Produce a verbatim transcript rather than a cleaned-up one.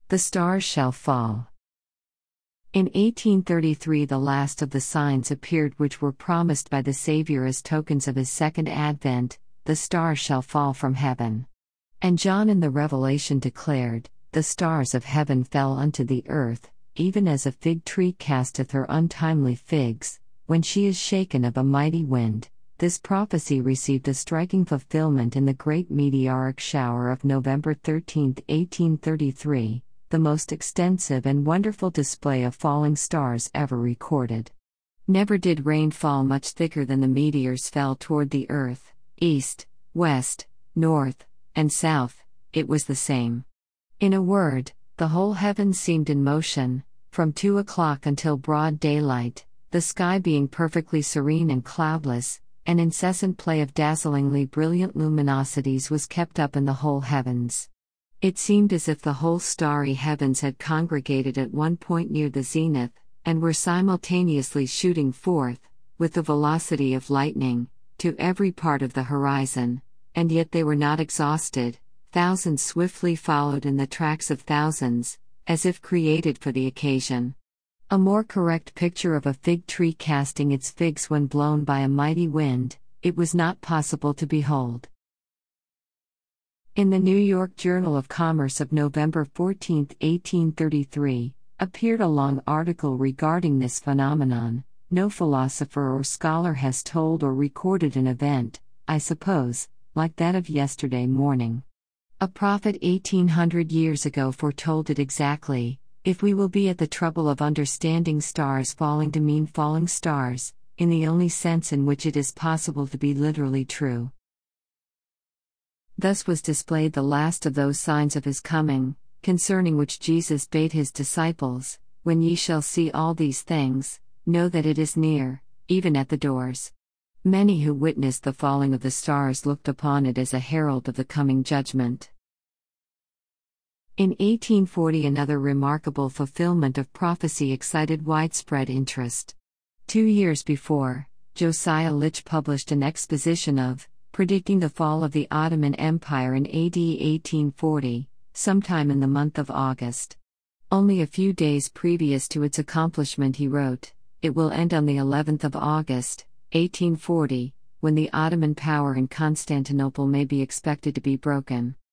The stars shall fall. In eighteen thirty-three, the last of the signs appeared which were promised by the Savior as tokens of his second advent: the stars shall fall from heaven. And John in the Revelation declared, the stars of heaven fell unto the earth, even as a fig tree casteth her untimely figs, when she is shaken of a mighty wind. This prophecy received a striking fulfillment in the great meteoric shower of November thirteenth, eighteen thirty-three, the most extensive and wonderful display of falling stars ever recorded. Never did rain fall much thicker than the meteors fell toward the earth, east, west, north, and south. It was the same. In a word, the whole heavens seemed in motion, from two o'clock until broad daylight, the sky being perfectly serene and cloudless. An incessant play of dazzlingly brilliant luminosities was kept up in the whole heavens. It seemed as if the whole starry heavens had congregated at one point near the zenith, and were simultaneously shooting forth, with the velocity of lightning, to every part of the horizon, and yet they were not exhausted. Thousands swiftly followed in the tracks of thousands, as if created for the occasion. A more correct picture of a fig tree casting its figs when blown by a mighty wind, it was not possible to behold. In the New York Journal of Commerce of November fourteenth, eighteen thirty-three, appeared a long article regarding this phenomenon. No philosopher or scholar has told or recorded an event, I suppose, like that of yesterday morning. A prophet eighteen hundred years ago foretold it exactly. If we will be at the trouble of understanding stars falling to mean falling stars, in the only sense in which it is possible to be literally true. Thus was displayed the last of those signs of his coming, concerning which Jesus bade his disciples, when ye shall see all these things, know that it is near, even at the doors. Many who witnessed the falling of the stars looked upon it as a herald of the coming judgment. In eighteen forty, another remarkable fulfillment of prophecy excited widespread interest. Two years before, Josiah Litch published an exposition of, predicting the fall of the Ottoman Empire in A D eighteen forty, sometime in the month of August. Only a few days previous to its accomplishment he wrote, "It will end on the eleventh of August, eighteen forty, when the Ottoman power in Constantinople may be expected to be broken."